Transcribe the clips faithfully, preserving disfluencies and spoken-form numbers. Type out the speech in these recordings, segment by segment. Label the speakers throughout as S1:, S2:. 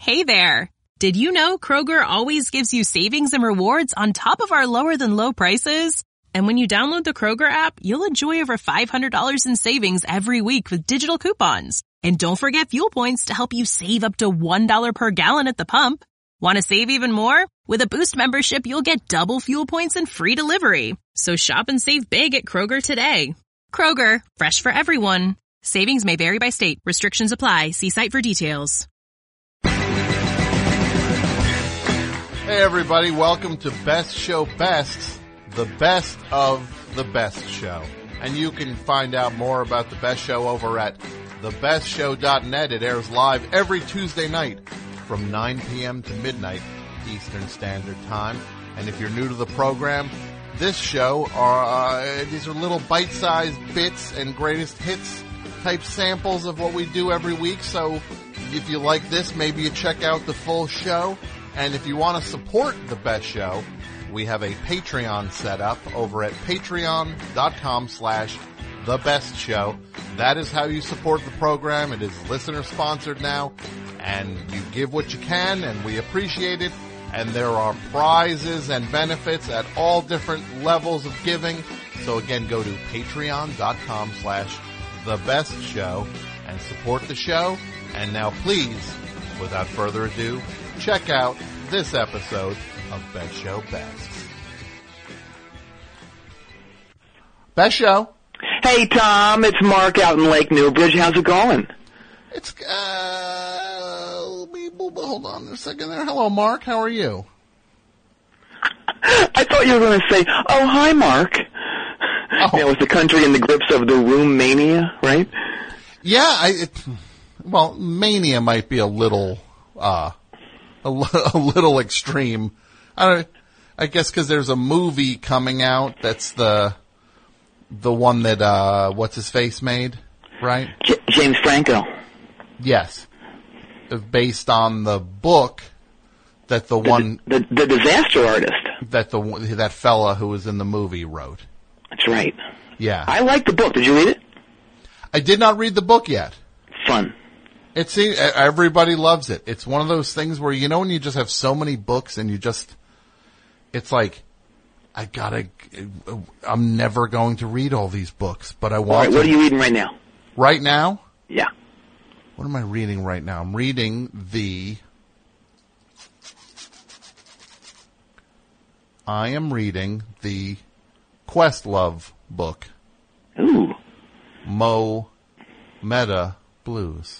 S1: Hey there. Did you know Kroger always gives you savings and rewards on top of our lower than low prices? And when you download the Kroger app, you'll enjoy over five hundred dollars in savings every week with digital coupons. And don't forget fuel points to help you save up to one dollar per gallon at the pump. Want to save even more? With a Boost membership, you'll get double fuel points and free delivery. So shop and save big at Kroger today. Kroger, fresh for everyone. Savings may vary by state. Restrictions apply. See site for details.
S2: Hey everybody, welcome to Best Show Best, the best of the best show. And you can find out more about the best show over at the best show dot net. It airs live every Tuesday night from nine p.m. to midnight Eastern Standard Time. And if you're new to the program, this show are uh, these are little bite-sized bits and greatest hits type samples of what we do every week. So if you like this, maybe you check out the full show. And if you want to support the best show, we have a Patreon set up over at patreon.com slash the best show. That is how you support the program. It is listener sponsored now, and you give what you can, and we appreciate it. And there are prizes and benefits at all different levels of giving. So again, go to patreon.com slash the best show and support the show. And now please, without further ado, check out this episode of Best Show Best. Best Show.
S3: Hey, Tom, it's Mark out in Lake Newbridge. How's it going?
S2: It's, uh, let me, hold on a second there. Hello, Mark. How are you?
S3: I thought you were going to say, oh, hi, Mark. Oh. You know, with the country in the grips of the room mania, right?
S2: Yeah, I, it, well, mania might be a little, uh, a, a little extreme. I don't, I guess because there's a movie coming out that's the, the one that, uh, what's his face made, right?
S3: J- James Franco.
S2: Yes. Based on the book that the, the one,
S3: the, the disaster artist
S2: that the, that fella who was in the movie wrote.
S3: That's right.
S2: Yeah.
S3: I like the book. Did you read it?
S2: I did not read the book yet.
S3: Fun.
S2: It's, everybody loves it. It's one of those things where, you know, when you just have so many books and you just, it's like, I gotta, I'm never going to read all these books, but I want
S3: all right,
S2: to.
S3: What are you reading right now?
S2: Right now?
S3: Yeah.
S2: What am I reading right now? I'm reading the, I am reading the Questlove book.
S3: Ooh.
S2: Mo Meta Blues.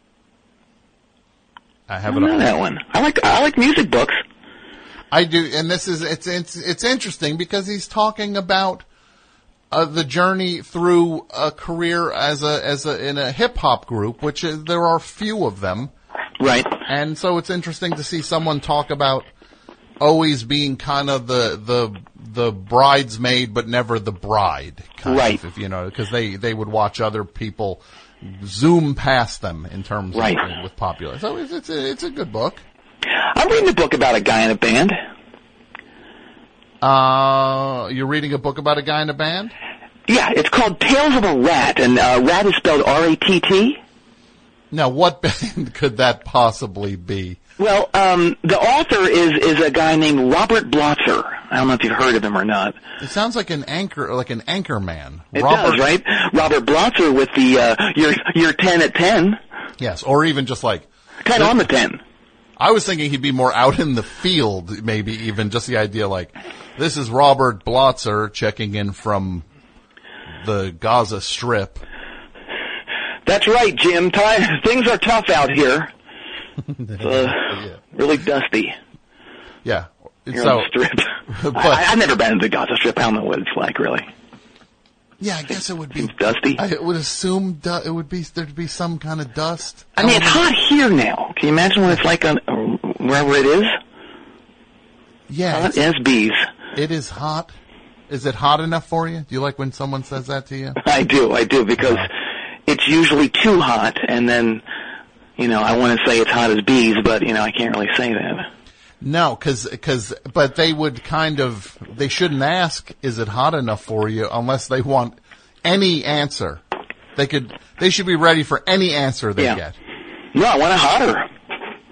S2: I have
S3: I
S2: it
S3: know
S2: on
S3: that one. I like I like music books.
S2: I do, and this is it's it's it's interesting because he's talking about uh, the journey through a career as a as a in a hip hop group, which is, there are few of them,
S3: right?
S2: And so it's interesting to see someone talk about always being kind of the the the bridesmaid, but never the bride, kind
S3: right?
S2: Of, if you know, because they they would watch other people zoom past them in terms
S3: right.
S2: of with popular. So it's it's a, it's a good book.
S3: I'm reading a book about a guy in a band.
S2: Uh, you're reading a book about a guy in a band?
S3: Yeah, it's called Tales of a Rat, and uh, rat is spelled R A T T.
S2: Now, what band could that possibly be?
S3: Well, um, the author is is a guy named Robert Blotzer. I don't know if you've heard of him or not.
S2: It sounds like an anchor, like an anchor man.
S3: It
S2: Robert,
S3: does, right? Robert Blotzer with the uh, your your ten at ten.
S2: Yes, or even just like
S3: ten on the ten.
S2: I was thinking he'd be more out in the field, maybe even just the idea like, this is Robert Blotzer checking in from the Gaza Strip.
S3: That's right, Jim. Time, things are tough out here. It's, uh,
S2: yeah.
S3: Really dusty.
S2: Yeah.
S3: Here
S2: so,
S3: on the Strip.
S2: But,
S3: I, I've never been to the Gaza Strip. I don't know what it's like, really.
S2: Yeah, I guess it would be
S3: it's dusty.
S2: I would assume du- it would be there'd be some kind of dust.
S3: I mean, it's hot here now. Can you imagine what it's like on wherever it is?
S2: Yeah,
S3: hot as bees.
S2: It is hot. Is it hot enough for you? Do you like when someone says that to you?
S3: I do, I do, because uh, it's usually too hot, and then, you know, I want to say it's hot as bees, but, you know, I can't really say that.
S2: No, cause, cause, but they would kind of, they shouldn't ask, is it hot enough for you, unless they want any answer. They could, they should be ready for any answer they
S3: yeah.
S2: get.
S3: No, I want it hotter.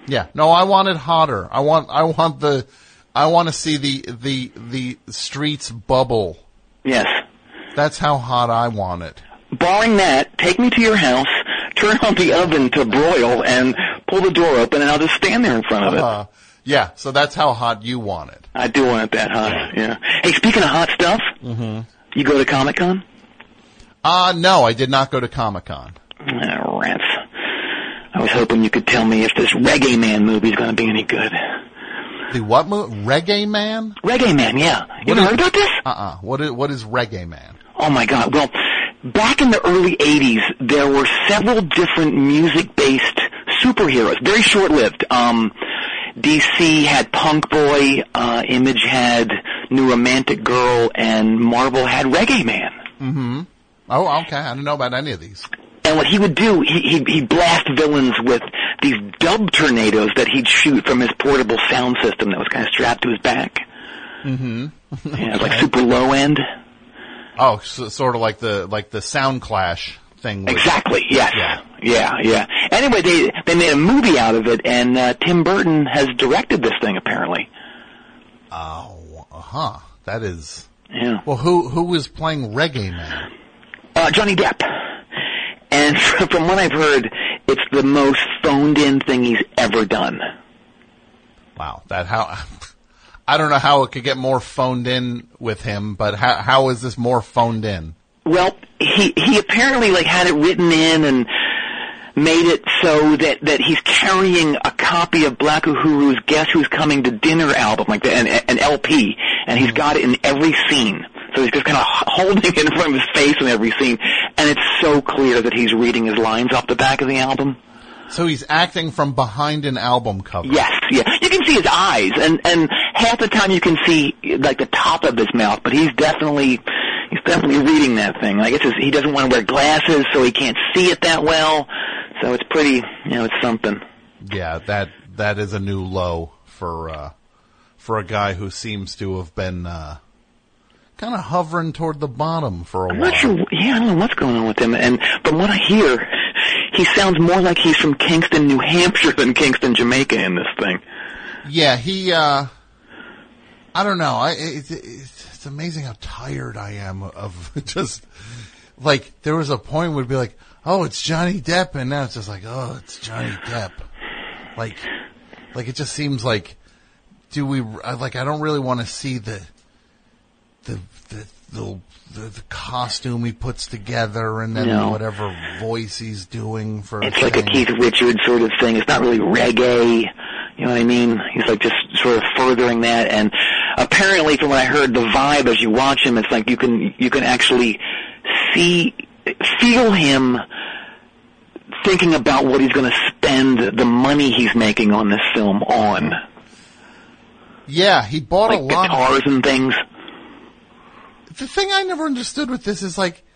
S2: Yeah. No, I want it hotter. I want, I want the, I want to see the, the, the streets bubble.
S3: Yes.
S2: That's how hot I want it.
S3: Barring that, take me to your house, turn on the oven to broil, and pull the door open, and I'll just stand there in front of it.
S2: Uh, yeah, so that's how hot you want it.
S3: I do want it that hot, yeah. Hey, speaking of hot stuff, mm-hmm. you go to Comic-Con?
S2: Uh, no, I did not go to Comic-Con.
S3: Oh, rats. I was hoping you could tell me if this Reggae Man movie is going to be any good.
S2: The what movie? Reggae Man?
S3: Reggae Man, yeah. You ever heard about this?
S2: Uh-uh. What is, what is Reggae Man?
S3: Oh, my God. Well, back in the early eighties, there were several different music-based superheroes, very short-lived. Um, D C had Punk Boy, uh, Image had New Romantic Girl, and Marvel had Reggae Man.
S2: Mm-hmm. Oh, okay. I don't know about any of these.
S3: And what he would do, he, he'd, he'd blast villains with these dub tornadoes that he'd shoot from his portable sound system that was kind of strapped to his back.
S2: Mm-hmm.
S3: Yeah, like super low end.
S2: Oh, so, sort of like the like the Sound Clash thing. With,
S3: exactly. Yes.
S2: Yeah.
S3: Yeah. Yeah. Anyway, they they made a movie out of it, and uh, Tim Burton has directed this thing apparently.
S2: Oh, huh. That is.
S3: Yeah.
S2: Well, who who is playing Reggae Man?
S3: Uh, Johnny Depp. And from what I've heard, it's the most phoned-in thing he's ever done.
S2: Wow, that how I don't know how it could get more phoned in with him, but how how is this more phoned in?
S3: Well, he he apparently like had it written in and made it so that that he's carrying a copy of Black Uhuru's Guess Who's Coming to Dinner album, like the, an, an L P, and he's got it in every scene. So he's just kind of holding it in front of his face in every scene, and it's so clear that he's reading his lines off the back of the album.
S2: So he's acting from behind an album cover.
S3: Yes, yeah. You can see his eyes, and and half the time you can see like the top of his mouth, but he's definitely he's definitely reading that thing. I guess it's, he doesn't want to wear glasses, so he can't see it that well. So it's pretty, you know, it's something.
S2: Yeah, that that is a new low for uh, for a guy who seems to have been uh, kind of hovering toward the bottom for a
S3: I'm
S2: while.
S3: not sure. Yeah, I don't know what's going on with him. And from what I hear, he sounds more like he's from Kingston, New Hampshire than Kingston, Jamaica in this thing.
S2: Yeah, he, uh, I don't know. I, it, it, it's amazing how tired I am of just, like, there was a point where it'd be like, oh, it's Johnny Depp, and now it's just like, oh, it's Johnny Depp. Like, like it just seems like, do we, like, I don't really want to see the, the, the, the, the, the costume he puts together and then
S3: No.
S2: whatever voice he's doing for
S3: It's
S2: a
S3: like a
S2: thing.
S3: Keith Richards sort of thing. It's not really reggae. You know what I mean? He's like just sort of furthering that. And apparently, from what I heard, the vibe as you watch him, it's like you can you can actually see, feel him thinking about what he's going to spend the money he's making on this film on.
S2: Yeah, he bought
S3: Like
S2: a lot of
S3: guitars and things.
S2: The thing I never understood with this is like,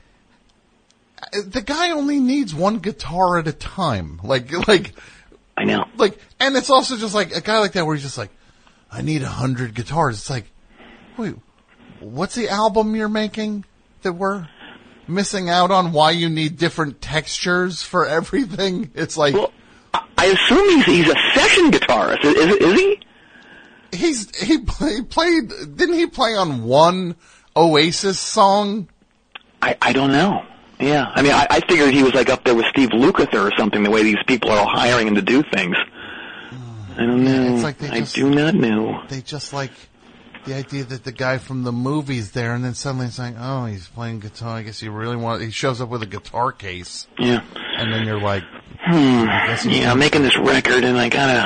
S2: the guy only needs one guitar at a time. Like, like,
S3: I know.
S2: like, and it's also just like a guy like that where he's just like, I need a hundred guitars. It's like, wait, what's the album you're making that we're missing out on? Why you need different textures for everything? It's like,
S3: Well, I I assume he's he's a session guitarist. Is, is, is he?
S2: he's, he play, played, didn't he play on one Oasis song?
S3: I, I don't know. Yeah, I mean, I, I figured he was like up there with Steve Lukather or something. The way these people are all hiring him to do things. I don't know.
S2: Yeah, it's like they
S3: I
S2: just-
S3: do not know.
S2: They just like the idea that the guy from the movie's there, and then suddenly it's like, oh, he's playing guitar. I guess he really want. He shows up with a guitar case,
S3: Yeah.
S2: and then you're like,
S3: Hmm.
S2: I guess he's
S3: Yeah, I'm making this record, and I gotta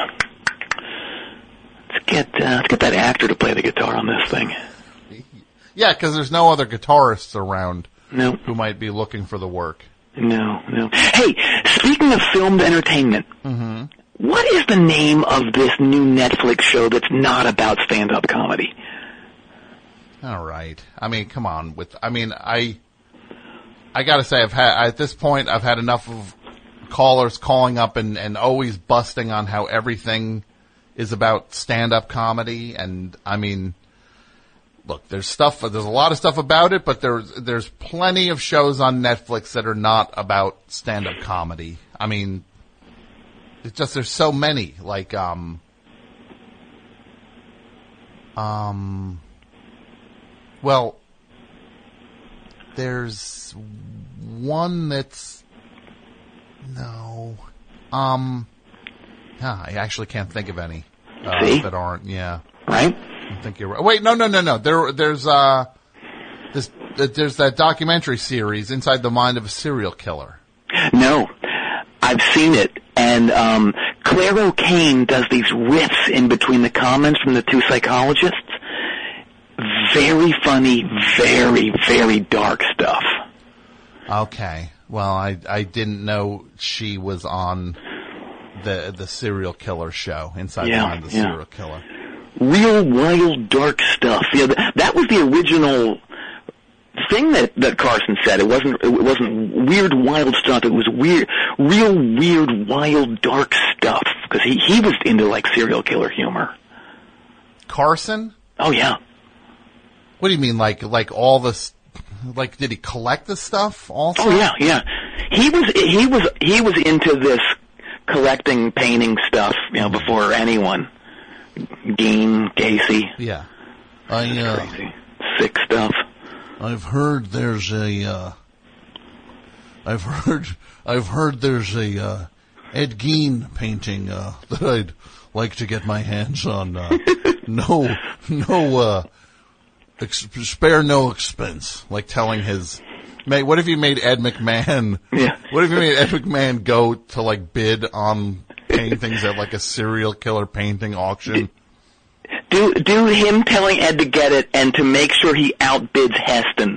S3: let's get uh, let's get that actor to play the guitar on this thing.
S2: yeah, because there's no other guitarists around
S3: No,
S2: who might be looking for the work.
S3: no, no. Hey, speaking of filmed entertainment,
S2: Mm-hmm.
S3: what is the name of this new Netflix show that's not about stand-up comedy?
S2: All right. I mean, come on. With I mean, I I gotta say, I've had at this point, I've had enough of callers calling up and and always busting on how everything is about stand-up comedy, and I mean, look, there's stuff, there's a lot of stuff about it, but there's there's plenty of shows on Netflix that are not about stand-up comedy. I mean, It's just there's so many. Like, um, um, well, there's one that's no, um, yeah, I actually can't think of any uh,
S3: See?
S2: that aren't. Yeah,
S3: Right?
S2: I think you're right. Wait, no, no, no, no. There, there's uh, this, there's that documentary series, Inside the Mind of a Serial Killer.
S3: No. I've seen it, and um, Claire O'Kane does these riffs in between the comments from the two psychologists. Very funny, very, very dark stuff.
S2: Okay. Well, I I didn't know she was on the the serial killer show, Inside
S3: Yeah,
S2: the Mind of the
S3: yeah.
S2: Serial Killer.
S3: Real wild, dark stuff. Yeah, th- that was the original thing that, that Carson said. It wasn't it wasn't weird, wild stuff. It was weird, real weird, wild, dark stuff. Because he he was into like serial killer humor.
S2: Carson?
S3: Oh yeah.
S2: What do you mean, like like all this? Like, did he collect the stuff also?
S3: Oh yeah, yeah. He was he was he was into this collecting, painting stuff, you know, before anyone. Gein, Gacy.
S2: Yeah. I uh,
S3: Crazy. Sick stuff.
S2: I've heard there's a. Uh, I've heard I've heard there's a uh, Ed Gein painting uh, that I'd like to get my hands on. Uh, no, no. Uh, Ex- spare no expense, like telling his, mate, what if you made Ed McMahon,
S3: Yeah.
S2: what if you made Ed McMahon go to like bid on paintings at like a serial killer painting auction?
S3: Do do him telling Ed to get it and to make sure he outbids Heston.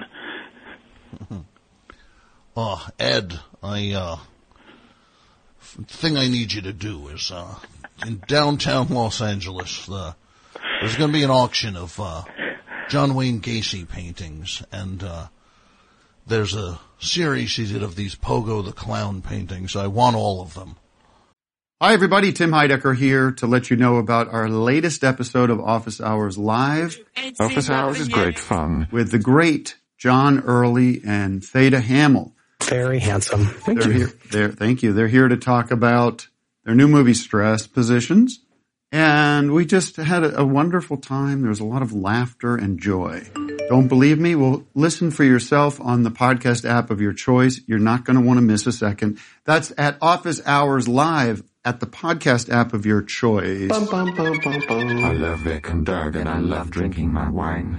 S4: Uh, Ed, I, uh, thing I need you to do is, uh, in downtown Los Angeles, uh, there's gonna be an auction of, uh, John Wayne Gacy paintings, and, uh, there's a series he did of these Pogo the Clown paintings. I want all of them.
S5: Hi, everybody. Tim Heidecker here to let you know about our latest episode of Office Hours Live
S6: Office Hours is great fun.
S5: with the great John Early and Theda Hamill.
S7: Very handsome. Thank
S5: They're
S7: you.
S5: here. They're, thank you. They're here to talk about their new movie, Stress Positions. And we just had a, a wonderful time. There was a lot of laughter and joy. Don't believe me? Well, listen for yourself on the podcast app of your choice. You're not going to want to miss a second. That's at Office Hours Live at the podcast app of your choice.
S7: Bum, bum, bum, bum, bum.
S6: I love Vic and Doug, and I love drinking my wine.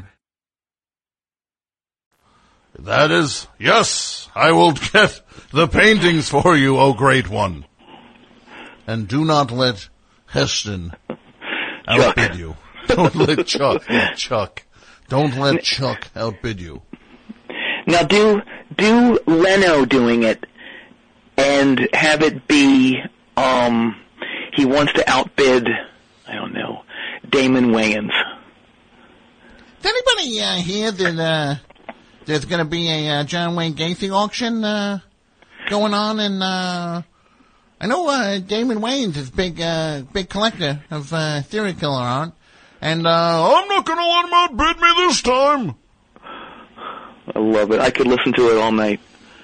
S4: That is, yes, I will get the paintings for you, O great one. And do not let Heston outbid you. Don't let Chuck, yeah, Chuck. Don't let Chuck outbid you.
S3: Now do do Leno doing it and have it be um he wants to outbid, I don't know, Damon Wayans.
S2: Did anybody uh, hear that uh, there's going to be a uh, John Wayne Gacy auction uh, going on? And uh, I know uh, Damon Wayans is a big, uh, big collector of uh, serial killer art. And uh, I'm not going to let him outbid me this time.
S3: I love it. I could listen to it all night.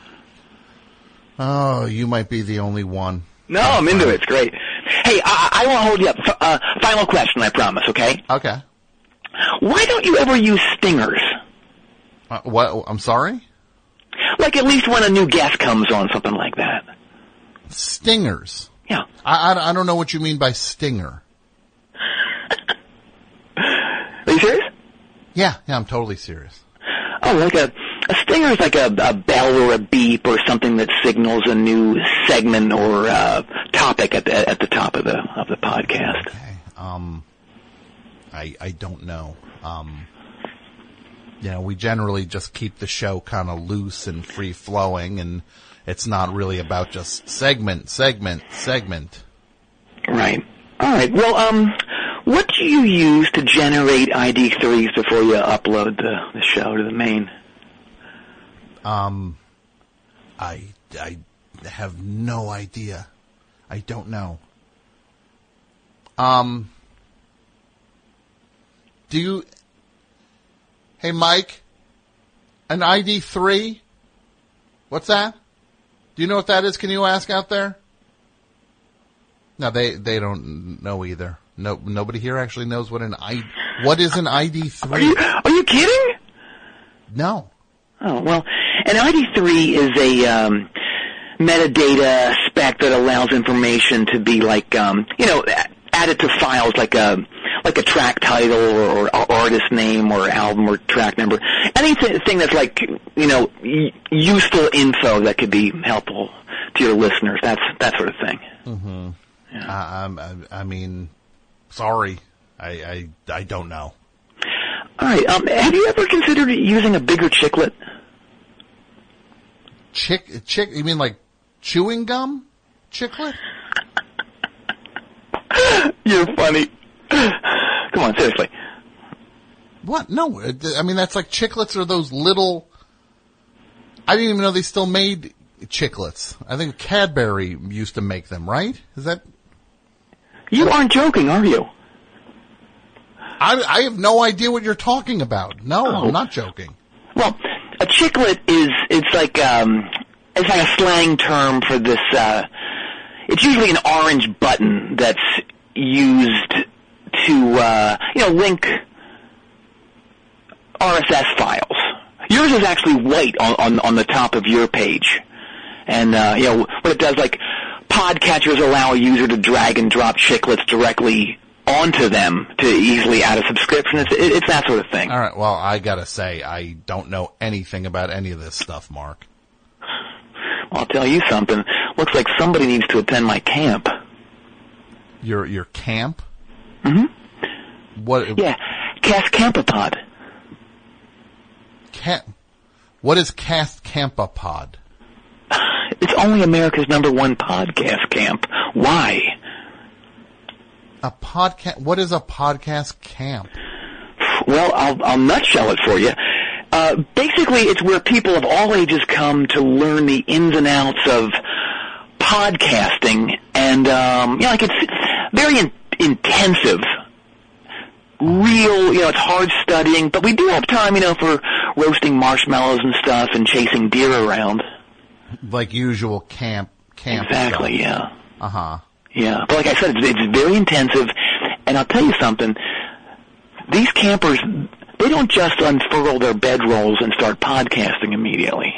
S2: Oh, you might be the only one.
S3: No, I'm into it. It's great. Hey, I, I won't hold you up. F- uh, final question, I promise, okay?
S2: Okay.
S3: Why don't you ever use stingers?
S2: Uh, what? I'm sorry?
S3: Like at least when a new guest comes on, something like that.
S2: Stingers.
S3: Yeah.
S2: I, I, I don't know what you mean by stinger.
S3: Are you serious?
S2: Yeah, yeah, I'm totally serious.
S3: Oh, like a, a stinger is like a, a bell or a beep or something that signals a new segment or uh, topic at the at the top of the of the podcast.
S2: Okay. Um, I I don't know. Um, you know, we generally just keep the show kind of loose and free flowing, and it's not really about just segment, segment, segment.
S3: Right. All right. Well, um, what do you use to generate I D threes before you upload the, the show to the main?
S2: Um, I I have no idea. I don't know. Um, do you? Hey, Mike, an I D three? What's that? Do you know what that is? Can you ask out there? No, they they don't know either. No, nobody here actually knows what an I. What is an I D three?
S3: Are you, are you kidding?
S2: No.
S3: Oh well, an I D three is a um, metadata spec that allows information to be like um, you know added to files like a like a track title or, or artist name or album or track number. Anything that's like you know useful info that could be helpful to your listeners. That's that sort of thing.
S2: Mm-hmm.
S3: Yeah.
S2: Uh, I, I mean, sorry, I, I I don't know.
S3: All right. Um, have you ever considered using a bigger chiclet?
S2: Chick, chick. You mean like chewing gum, chiclet?
S3: You're funny. Come on, seriously.
S2: What? No, I mean that's like chiclets are those little. I didn't even know they still made chiclets. I think Cadbury used to make them, right? Is that?
S3: You aren't joking, are you?
S2: I, I have no idea what you're talking about. No,
S3: Oh.
S2: I'm not joking.
S3: Well, a chiclet is, it's like, um, it's like a slang term for this, uh, it's usually an orange button that's used to, uh, you know, link R S S files. Yours is actually white on, on, on the top of your page. And, uh, you know, what it does, like, podcatchers allow a user to drag and drop chiclets directly onto them to easily add a subscription. It's, it's that sort of thing.
S2: All right. Well, I gotta say, I don't know anything about any of this stuff, Mark.
S3: Well, I'll tell you something. Looks like somebody needs to attend my camp.
S2: Your your camp?
S3: Mm-hmm.
S2: What?
S3: Yeah, Cast Campapod.
S2: Camp. What is Cast Campapod?
S3: It's only America's number one podcast camp. Why?
S2: A podcast. What is a podcast camp?
S3: Well, I'll, I'll nutshell it for you. Uh, basically, it's where people of all ages come to learn the ins and outs of podcasting, and um, you know, like it's very in- intensive. Real, you know, it's hard studying, but we do have time, you know, for roasting marshmallows and stuff and chasing deer around.
S2: Like usual camp camp.
S3: Exactly.
S2: Stuff.
S3: Yeah.
S2: Uh huh.
S3: Yeah, but like I said, it's, it's very intensive, and I'll tell you something. These campers, they don't just unfurl their bedrolls and start podcasting immediately.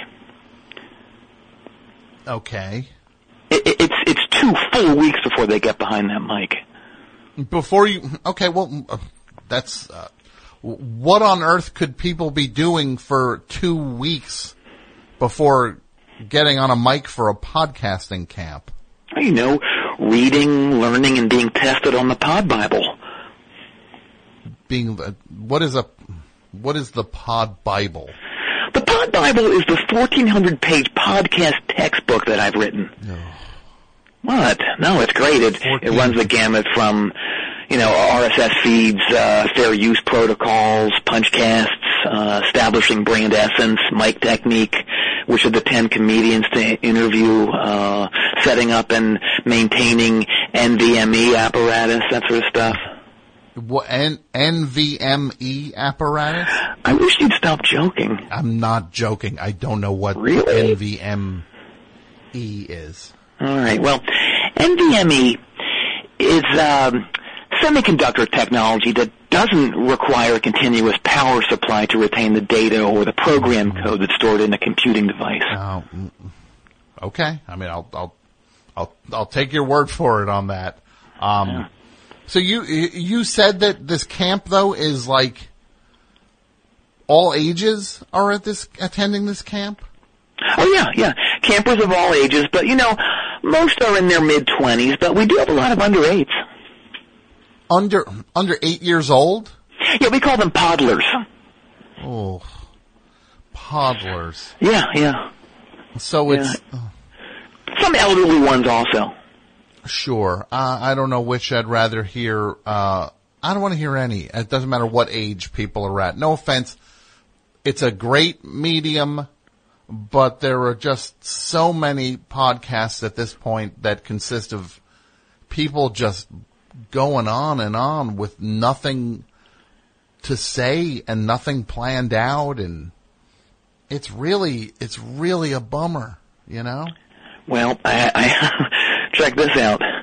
S2: Okay.
S3: It, it, it's it's two full weeks before they get behind that mic.
S2: Before you, okay, well, uh, that's, uh, what on earth could people be doing for two weeks before getting on a mic for a podcasting camp?
S3: You know, reading, learning, and being tested on the Pod Bible.
S2: Being, uh, what is a, what is the Pod Bible?
S3: The Pod Bible is the fourteen hundred page podcast textbook that I've written.
S2: No.
S3: What? No, it's great. It, it runs the gamut from, you know, R S S feeds, uh, fair use protocols, punchcasts, uh, establishing brand essence, mic technique, which are the ten comedians to interview, uh, setting up and maintaining N V M E apparatus, that sort of stuff.
S2: What, N- NVMe apparatus?
S3: I wish you'd stop joking.
S2: I'm not joking. I don't know what
S3: Really?
S2: N V M E is.
S3: All right. Well, N V M E is um, semiconductor technology that doesn't require a continuous power supply to retain the data or the program code that's stored in a computing device.
S2: Oh, mm, okay. I mean, I'll, I'll, I'll, I'll take your word for it on that. Um,
S3: Yeah.
S2: so you, you said that this camp though is like all ages are at this, attending this camp?
S3: Oh, yeah, yeah. Campers of all ages, but, you know, most are in their mid-twenties, but we do have a lot of under-eights.
S2: Under, under eight years old?
S3: Yeah, we call them podlers.
S2: Oh, podlers.
S3: Yeah, yeah.
S2: So it's,
S3: Some elderly ones also.
S2: sure. Uh, I don't know which I'd rather hear. Uh, I don't want to hear any. It doesn't matter what age people are at. No offense. It's a great medium, but there are just so many podcasts at this point that consist of people just going on and on with nothing to say and nothing planned out, and it's really, it's really a bummer, you know?
S3: Well, I, I check this out. We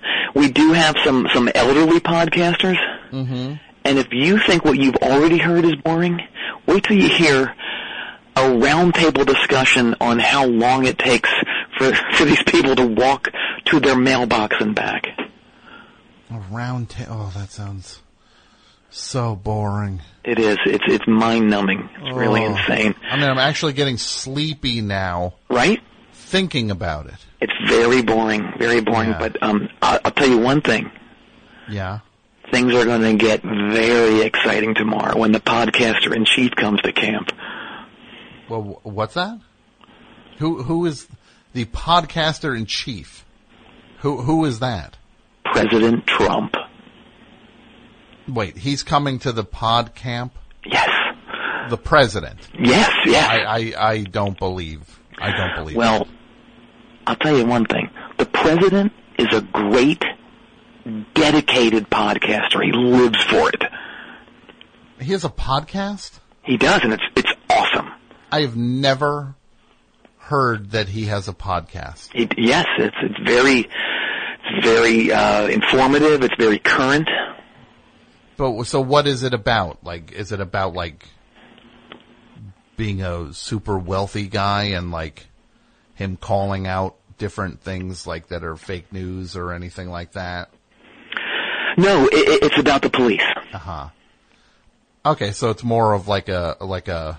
S3: we do have some, some elderly podcasters.
S2: Mm-hmm.
S3: And if you think what you've already heard is boring, wait till you hear a roundtable discussion on how long it takes for, for these people to walk to their mailbox and back.
S2: A round table. Oh, that sounds so boring.
S3: It is. It's it's mind-numbing. It's oh. really insane.
S2: I mean, I'm actually getting sleepy now.
S3: Right?
S2: Thinking about it.
S3: It's very boring. Very boring. Yeah. But um, I'll, I'll tell you one thing.
S2: Yeah?
S3: Things are going to get very exciting tomorrow when the podcaster-in-chief comes to camp.
S2: Well, what's that? Who Who is the podcaster-in-chief? Who Who is that?
S3: President Trump.
S2: Wait, he's coming to the pod camp?
S3: Yes.
S2: The president?
S3: Yes, yes.
S2: I, I, I don't believe. I don't believe
S3: Well,
S2: that.
S3: I'll tell you one thing. The president is a great, dedicated podcaster. He lives for it.
S2: He has a podcast?
S3: He does, and it's it's awesome.
S2: I have never heard that he has a podcast.
S3: He, yes, it's it's very... very uh, informative. It's very current.
S2: But so what is it about? Like, is it about like being a super wealthy guy and like him calling out different things like that are fake news or anything like that?
S3: No, it, it's about the police.
S2: Uh huh. Okay, so it's more of like a like a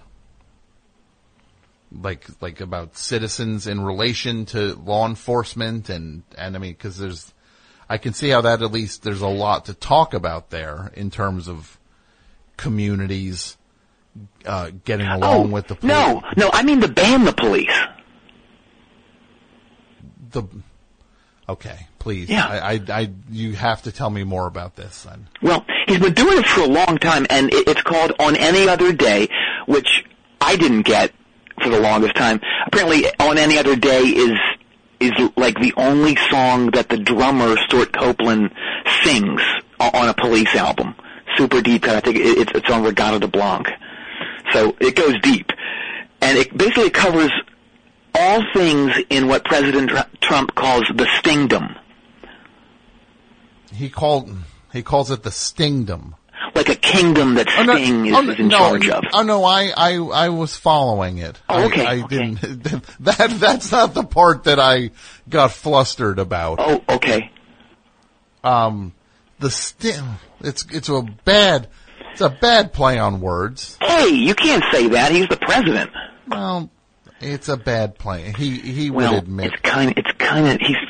S2: like like about citizens in relation to law enforcement and and I mean because there's I can see how that at least there's a lot to talk about there in terms of communities uh, getting along
S3: oh,
S2: with the police.
S3: No, no, I mean to ban the police.
S2: The okay, please.
S3: Yeah.
S2: I, I, I you have to tell me more about this then.
S3: Well, he's been doing it for a long time, and it, it's called On Any Other Day, which I didn't get for the longest time. Apparently, On Any Other Day is is like the only song that the drummer Stuart Copeland sings on a Police album. Super deep cut. I think it's it's on Regatta de Blanc. So it goes deep, and it basically covers all things in what President Trump calls the stingdom.
S2: He called he calls it the stingdom.
S3: Like a kingdom that
S2: oh, no,
S3: Sting is,
S2: oh,
S3: is in
S2: no,
S3: charge of.
S2: Oh no, I, I, I was following it.
S3: Oh, okay.
S2: I, I
S3: okay.
S2: didn't. That that's not the part that I got flustered about.
S3: Oh, okay.
S2: Um, the sting. It's it's a bad. It's a bad play on words.
S3: Hey, you can't say that. He's the president.
S2: Well, it's a bad play. He he
S3: well,
S2: would admit.
S3: It's kind of. It's kind of. He's.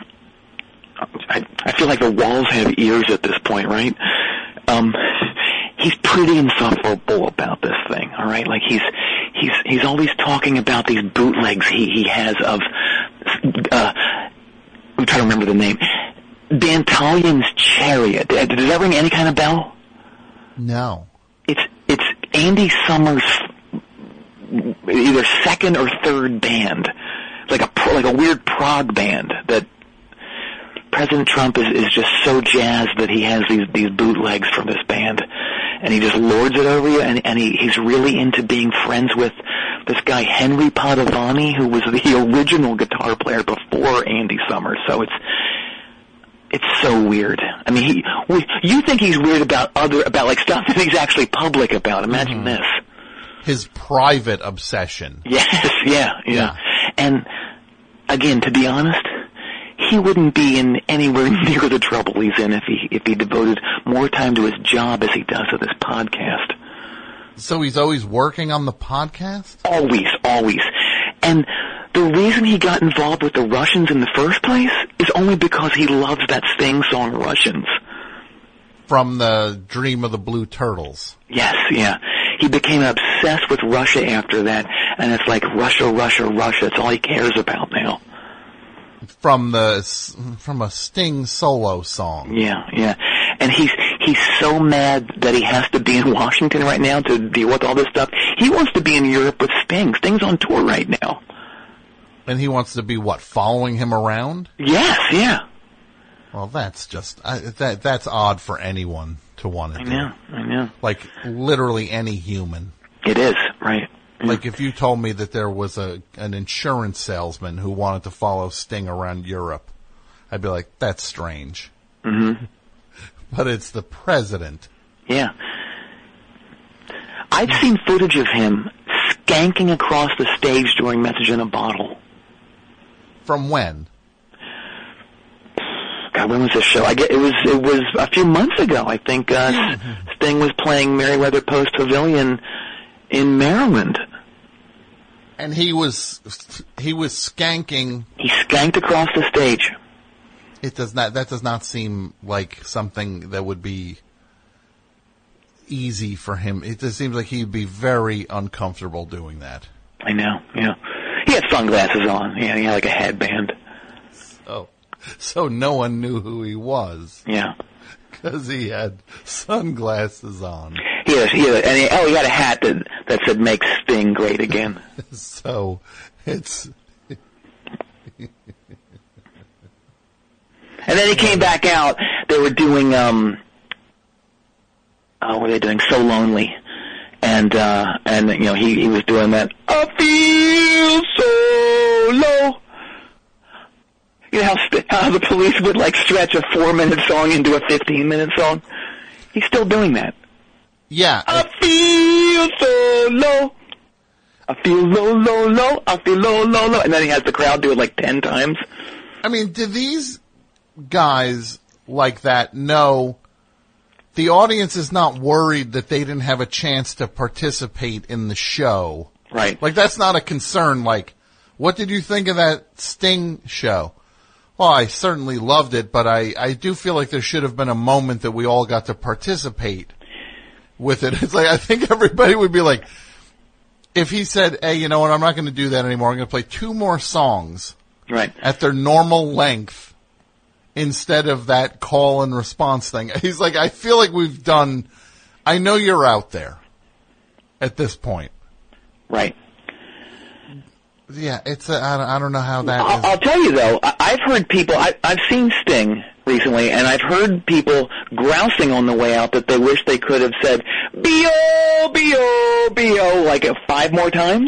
S3: I I feel like the walls have ears at this point, right? Um, he's pretty insufferable about this thing, all right? Like he's he's he's always talking about these bootlegs he he has of. Uh, I'm trying to remember the name. Dantalion's Chariot. Does that ring any kind of bell?
S2: No.
S3: It's it's Andy Summers' either second or third band, like a like a weird prog band that. President Trump is, is just so jazzed that he has these, these bootlegs from this band, and he just lords it over you, and, and he, he's really into being friends with this guy Henry Padovani, who was the original guitar player before Andy Summers, so it's it's so weird. I mean, he, we, you think he's weird about other, about like stuff that he's actually public about. Imagine mm-hmm. this.
S2: His private obsession.
S3: Yes, yeah, yeah,
S2: yeah.
S3: And again, to be honest, he wouldn't be in anywhere near the trouble he's in if he if he devoted more time to his job as he does to this podcast.
S2: So he's always working on the podcast?
S3: Always, always. And the reason he got involved with the Russians in the first place is only because he loves that Sting song, Russians.
S2: From the Dream of the Blue Turtles.
S3: Yes, yeah. He became obsessed with Russia after that, and it's like Russia, Russia, Russia. It's all he cares about now.
S2: From the from a Sting solo song.
S3: Yeah, yeah. And he's he's so mad that he has to be in Washington right now to deal with all this stuff. He wants to be in Europe with Sting. Sting's on tour right now.
S2: And he wants to be what, following him around?
S3: Yes, yeah.
S2: Well, that's just I, that that's odd for anyone to want to
S3: I
S2: do.
S3: I know, I know.
S2: Like literally any human.
S3: It is, right.
S2: Like if you told me that there was a an insurance salesman who wanted to follow Sting around Europe, I'd be like, that's strange.
S3: Mm-hmm.
S2: But it's the president.
S3: Yeah. I've seen footage of him skanking across the stage during Message in a Bottle.
S2: From when?
S3: God, when was this show? I get it was it was a few months ago. I think uh, Sting was playing Merriweather Post Pavilion in Maryland.
S2: And he was he was skanking.
S3: He skanked across the stage.
S2: It does not. That does not seem like something that would be easy for him. It just seems like he'd be very uncomfortable doing that.
S3: I know. Yeah, he had sunglasses on. Yeah, he had like a headband.
S2: So, so no one knew who he was.
S3: Yeah,
S2: because he had sunglasses on.
S3: He had, he had, and he, oh, he had a hat that that said "Make Sting Great Again."
S2: So it's.
S3: And then he came back out. They were doing, um, oh, what were they doing? So Lonely. And, uh, and, you know, he, he was doing that, I feel so low. You know how, st- how the Police would, like, stretch a four-minute song into a fifteen-minute song? He's still doing that.
S2: Yeah.
S3: I feel so low. I feel low, low, low. I feel low, low, low. And then he has the crowd do it, like, ten times.
S2: I mean, do these guys like that know the audience is not worried that they didn't have a chance to participate in the show?
S3: Right.
S2: Like, that's not a concern. Like, what did you think of that Sting show? Well, I certainly loved it, but I, I do feel like there should have been a moment that we all got to participate with it. It's like, I think everybody would be like, if he said, hey, you know what, I'm not going to do that anymore. I'm going to play two more songs.
S3: Right.
S2: At their normal length. Instead of that call and response thing. He's like, I feel like we've done, I know you're out there at this point.
S3: Right.
S2: Yeah, it's, a, I, don't, I don't know how that
S3: I'll,
S2: is.
S3: I'll tell you though, I, I've heard people, I, I've seen Sting recently, and I've heard people grousing on the way out that they wish they could have said, B O, B O, B O, like uh, five more times.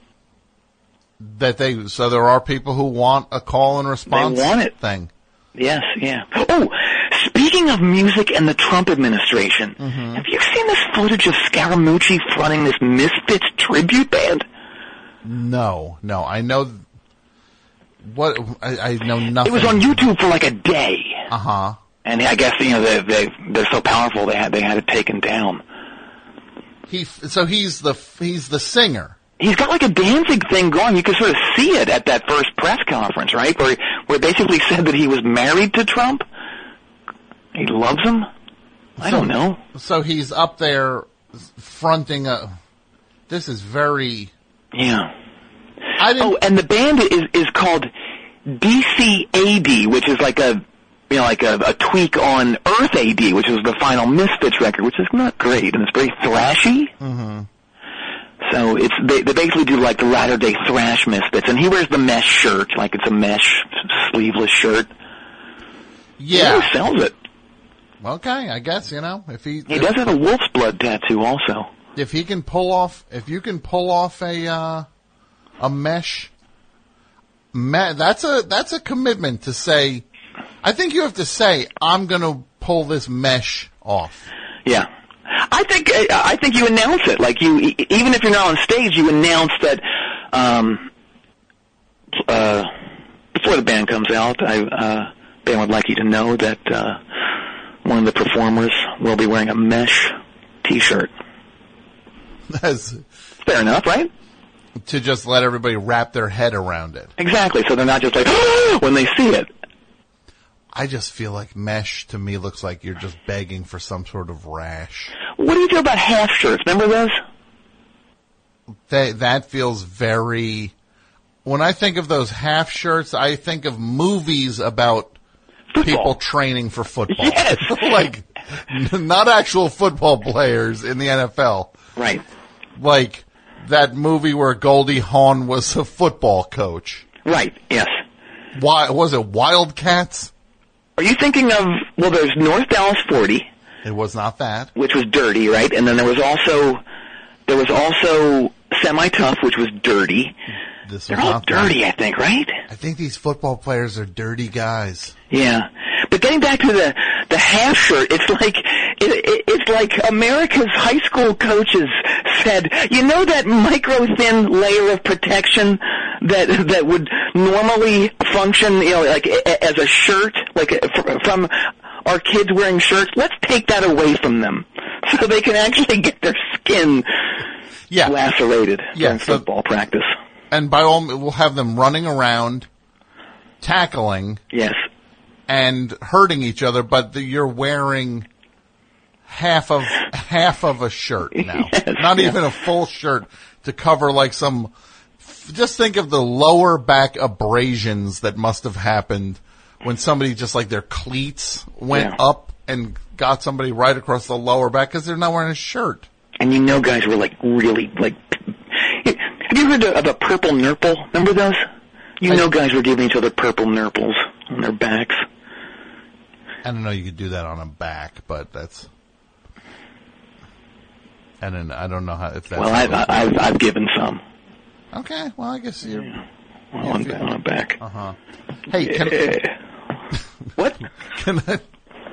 S2: That they, so there are people who want a call and response
S3: they want it.
S2: thing.
S3: Yes, yeah. Oh, speaking of music and the Trump administration,
S2: mm-hmm.
S3: have you seen this footage of Scaramucci fronting this Misfits tribute band?
S2: No, no. I know what I, I know nothing.
S3: It was on YouTube for like a day.
S2: Uh huh.
S3: And I guess you know they they they're so powerful they had they had it taken down.
S2: He so he's the he's the singer.
S3: He's got like a Danzig thing going. You can sort of see it at that first press conference, right? Where where he basically said that he was married to Trump. He loves him. I
S2: so,
S3: don't know.
S2: So he's up there fronting a. This is very.
S3: Yeah.
S2: I didn't.
S3: Oh, and the band is is called D C A D, which is like a you know like a, a tweak on Earth A D, which was the final Misfits record, which is not great and it's very thrashy.
S2: Mm-hmm.
S3: So it's they, they basically do like the latter day thrash Misfits, and he wears the mesh shirt, like it's a mesh sleeveless shirt.
S2: Yeah,
S3: he sells it.
S2: Okay, I guess you know if he
S3: he
S2: if,
S3: does have a wolf's blood tattoo also.
S2: If he can pull off, if you can pull off a uh, a mesh, me, that's a that's a commitment to say. I think you have to say I'm going to pull this mesh off.
S3: Yeah. I think I think you announce it, like you, even if you're not on stage, you announce that um, uh, before the band comes out. I uh, band would like you to know that uh, one of the performers will be wearing a mesh T-shirt.
S2: That's
S3: fair enough, right?
S2: To just let everybody wrap their head around it.
S3: Exactly, so they're not just like when they see it.
S2: I just feel like mesh to me looks like you're just begging for some sort of rash.
S3: What do you feel about half shirts? Remember those?
S2: That, that feels very... When I think of those half shirts, I think of movies about
S3: football.
S2: People training for football.
S3: Yes.
S2: Like, not actual football players in the N F L.
S3: Right.
S2: Like that movie where Goldie Hawn was a football coach.
S3: Right, yes.
S2: Why, was it Wildcats?
S3: Are you thinking of, well, there's North Dallas forty.
S2: It was not that.
S3: Which was dirty, right? And then there was also, there was also Semi-Tough, which was dirty.
S2: This
S3: They're all dirty,
S2: that.
S3: I think, right?
S2: I think these football players are dirty guys.
S3: Yeah. But But getting back to the the half shirt, it's like it, it, it's like America's high school coaches said, you know that micro thin layer of protection that that would normally function, you know, like as a shirt, like from our kids wearing shirts. Let's take that away from them so they can actually get their skin
S2: yeah.
S3: lacerated
S2: yeah,
S3: during
S2: so,
S3: football practice.
S2: And by all, we'll have them running around, tackling,
S3: yes,
S2: and hurting each other. But the, you're wearing half of half of a shirt now,
S3: yes,
S2: not
S3: yeah.
S2: even a full shirt to cover like some. Just think of the lower back abrasions that must have happened when somebody just like their cleats went
S3: yeah.
S2: up and got somebody right across the lower back because they're not wearing a shirt.
S3: And you know, guys were like really like. Have you heard of a purple nurple? Remember those? You
S2: I,
S3: know, guys were giving each other purple nurples on their backs.
S2: I don't know. You could do that on a back, but that's. And then I don't know how if that's.
S3: Well, I've I've, I've given some.
S2: Okay, well, I guess you're...
S3: Yeah. Well, on, you, on a back.
S2: Uh-huh. Hey, can...
S3: Yeah. What?
S2: Can I...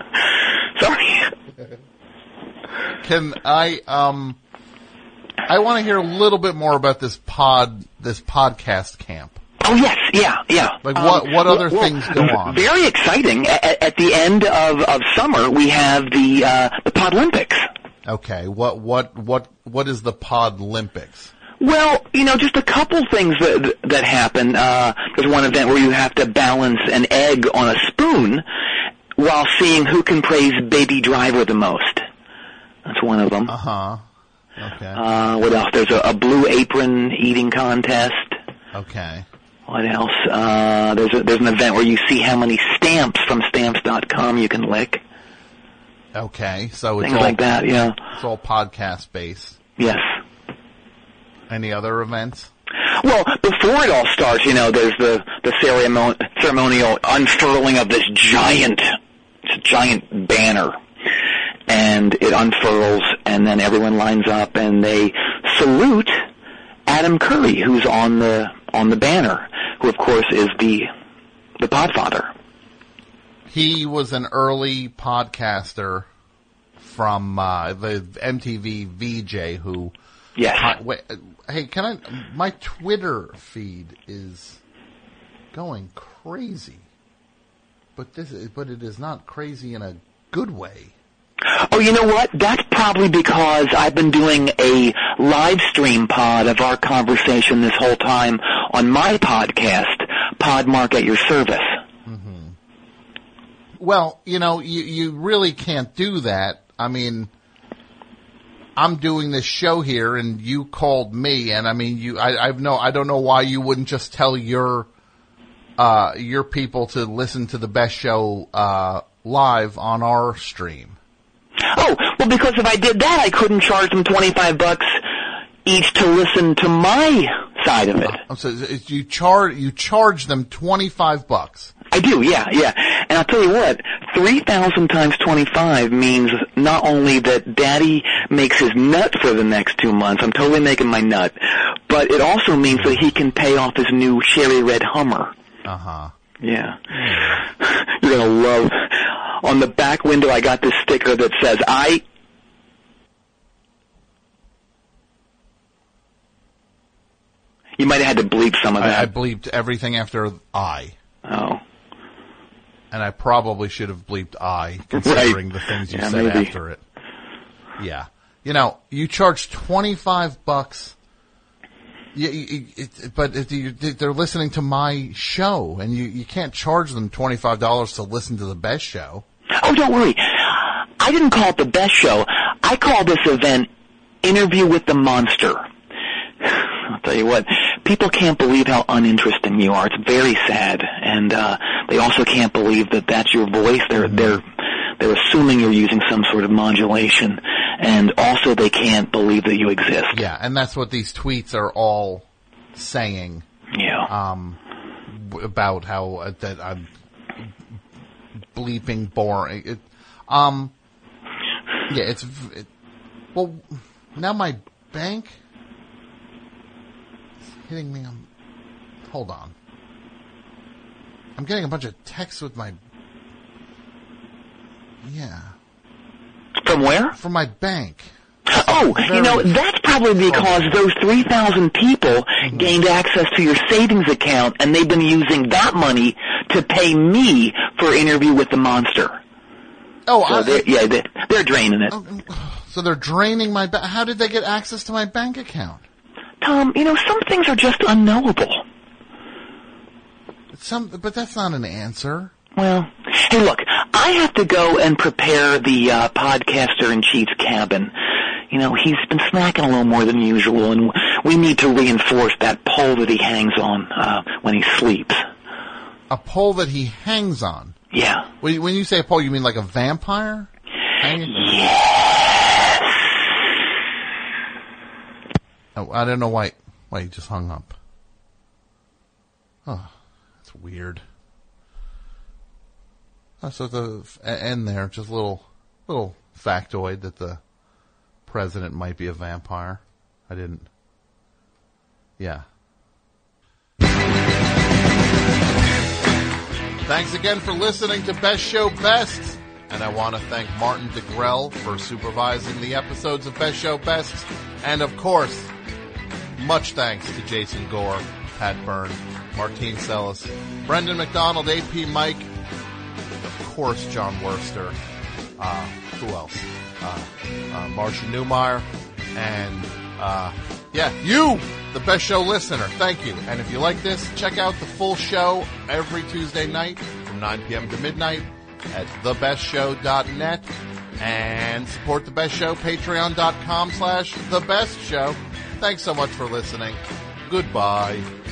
S3: Sorry.
S2: Can I, um... I want to hear a little bit more about this pod, this podcast camp.
S3: Oh, yes, yeah, yeah.
S2: Like, what,
S3: um,
S2: what other
S3: well,
S2: things go on?
S3: Very exciting. At, at the end of, of summer, we have the, uh, the Podlympics.
S2: Okay, what, what, what, what is the Podlympics?
S3: Well, you know, just a couple things that that happen. Uh, there's one event where you have to balance an egg on a spoon while seeing who can praise Baby Driver the most. That's one of them.
S2: Uh-huh. Okay.
S3: Uh, what else? There's a, a blue apron eating contest.
S2: Okay.
S3: What else? Uh, there's a, there's an event where you see how many stamps from stamps dot com you can lick.
S2: Okay, so it's
S3: Things
S2: all,
S3: like that, yeah.
S2: It's all podcast based.
S3: Yes.
S2: Any other events?
S3: Well, before it all starts, you know, there's the, the ceremon- ceremonial unfurling of this giant, it's a giant banner. And it unfurls, and then everyone lines up, and they salute Adam Curry, who's on the on the banner, who, of course, is the the Podfather.
S2: He was an early podcaster from uh, the M T V V J who...
S3: Yes.
S2: Uh, wait, uh, hey, can I... My Twitter feed is going crazy. But this is, but it is not crazy in a good way.
S3: Oh, you know what? That's probably because I've been doing a live stream pod of our conversation this whole time on my podcast, Podmark at Your Service.
S2: Mm-hmm. Well, you know, you, you really can't do that. I mean... I'm doing this show here, and you called me, and I mean, you. I, I've no. I don't know why you wouldn't just tell your, uh, your people to listen to the best show uh, live on our stream.
S3: Oh, well, because if I did that, I couldn't charge them twenty-five bucks each to listen to my side of it.
S2: Uh, so you charge you charge them twenty-five bucks.
S3: I do, yeah, yeah. And I'll tell you what, three thousand times twenty-five means not only that Daddy makes his nut for the next two months, I'm totally making my nut, but it also means that he can pay off his new cherry red Hummer.
S2: Uh-huh.
S3: Yeah. You're going to love, on the back window I got this sticker that says, I... You might have had to bleep some of that.
S2: I, I bleeped everything after I.
S3: Oh.
S2: And I probably should have bleeped I, considering
S3: right.
S2: the things you
S3: yeah,
S2: said
S3: maybe.
S2: after it. Yeah. You know, you charge twenty-five bucks, you, you, it, but if you, they're listening to my show, and you, you can't charge them twenty-five dollars to listen to the best show.
S3: Oh, don't worry. I didn't call it the best show. I call this event Interview with the Monster. I'll tell you what, people can't believe how uninteresting you are. It's very sad, and uh, they also can't believe that that's your voice. They're mm-hmm. they're they're assuming you're using some sort of modulation, and also they can't believe that you exist.
S2: Yeah, and that's what these tweets are all saying.
S3: Yeah.
S2: Um, about how uh, that I'm bleeping boring. It, um, yeah, it's it, well now my bank. Hitting me on... Hold on. I'm getting a bunch of texts with my Yeah.
S3: From where?
S2: From my bank.
S3: Oh,
S2: Very
S3: you know, that's probably because those three thousand people
S2: Mm-hmm.
S3: gained access to your savings account, and they've been using that money to pay me for an interview with the monster.
S2: Oh,
S3: So
S2: I,
S3: they're, yeah, they're, they're draining it.
S2: so they're draining my bank. How did they get access to my bank account?
S3: Tom, you know, some things are just unknowable.
S2: Some, but that's not an answer.
S3: Well, hey, look, I have to go and prepare the uh, podcaster-in-chief's cabin. You know, he's been snacking a little more than usual, and we need to reinforce that pole that he hangs on uh, when he sleeps.
S2: A pole that he hangs on?
S3: Yeah.
S2: When you, when you say a pole, you mean like a vampire? Hanging?
S3: Yes.
S2: Oh, I don't know why, why he just hung up. Oh, that's weird. Oh, so the f- end there, just a little, little factoid that the president might be a vampire. I didn't. Yeah. Thanks again for listening to Best Show Best. And I want to thank Martin DeGrell for supervising the episodes of Best Show Best. And of course, much thanks to Jason Gore, Pat Byrne, Martine Sellis, Brendan McDonald, A P Mike, of course John Worster, uh, who else? Uh, uh, Marcia Newmeyer, and, uh, yeah, you, the Best Show listener. Thank you. And if you like this, check out the full show every Tuesday night from nine p.m. to midnight at the best show dot net, and support The Best Show, patreon dot com slash The Best Show. Thanks so much for listening. Goodbye.